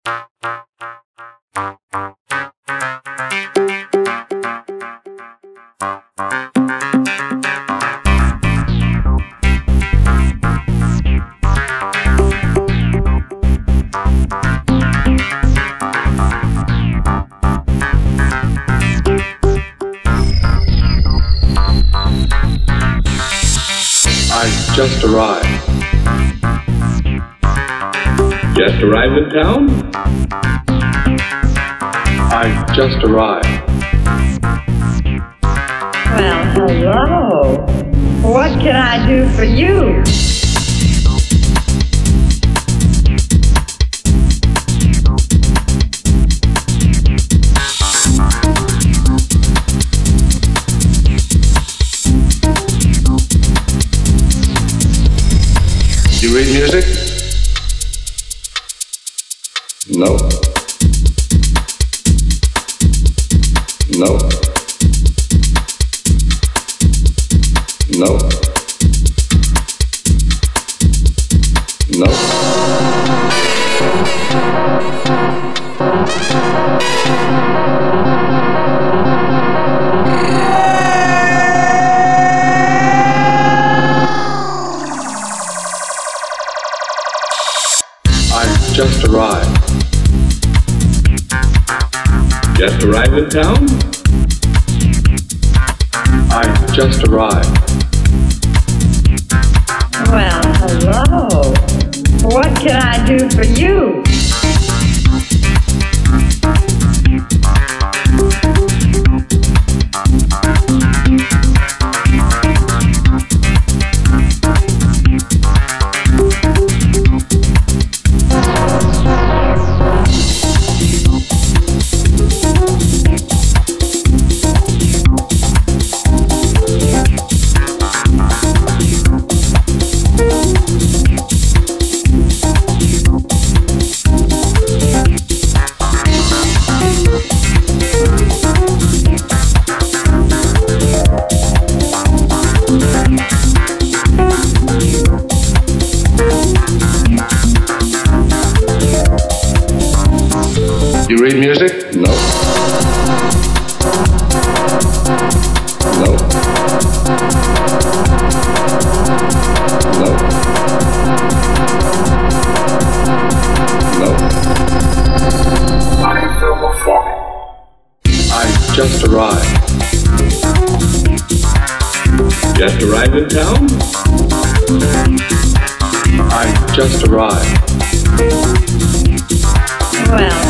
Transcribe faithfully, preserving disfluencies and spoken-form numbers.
Just arrived. Just arrived in town? I just arrived. Well, hello. What can I do for you? You read music? No. No. No. No. Just arrived. Just arrived in town? I just arrived. Well, hello. What can I do for you? You read music? No. No. No. No. I just arrived. Just arrived in town? I just arrived. Well,